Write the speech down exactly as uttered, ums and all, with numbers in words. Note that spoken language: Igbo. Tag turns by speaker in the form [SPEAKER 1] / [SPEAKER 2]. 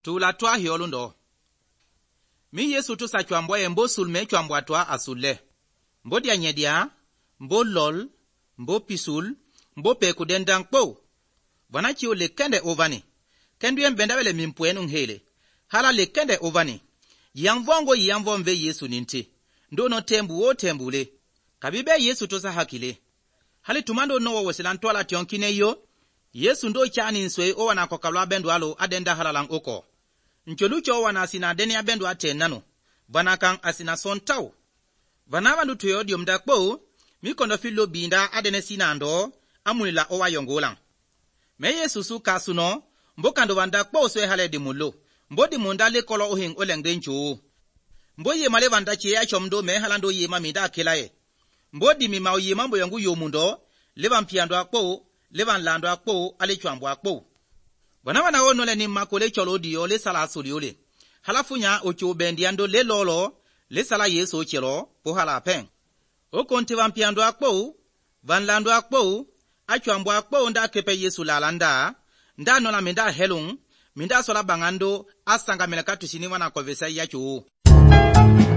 [SPEAKER 1] tu la twa hiolundo. Mi Yesu tu sa chwambwa ye mbo sulme chwambwa twa asule. Mbo dia nyedia, mbo lol, mbo pisul, mbo peku dendang po. Wana chiu le kende ovani. Kendu yembenda wele mimpwenu nghele. Hala le kende ovani. Yamvongo yamvomve Yesu ninti. Ndono tembu o tembule. Kabibe Yesu tosa hakile. Hali tumando no wesilantoa la tionkine yo. Yesu ndo chani nswe o wana kokalwa bendu alo adenda halalang oko. Ncholucho wana asina deni ya bendu ate nano. Vana kang asina son tau. Vana vandu tuyo diyo mdakpo. Mikondo filo binda adene sinando. Amunila owa yongolang. Me Yesu su kasuno. Mbokando vandakpo swe hale di mulo. Mbo di mundale kolo ohing oleng dencho. Mbo ye male vanda chea chomdo me halando ye mamida akilae. Mbo di mimao ye mambo yangu yomundo. Levan piando akpo. Levan lando akpo. Ale chwambo akpo. Wana wana ono le ni makole cholo diyo le sala suliole. Halafunya ocho bendiando le lolo. Le sala Yesu chelo. Po hala peng. O konti van piando akpo. Van lando akpo. A chwambo akpo nda kepe Yesu lalanda. Nda nona minda helung. Minda sola bangando asanga melekatu sini wana kovesa yachu.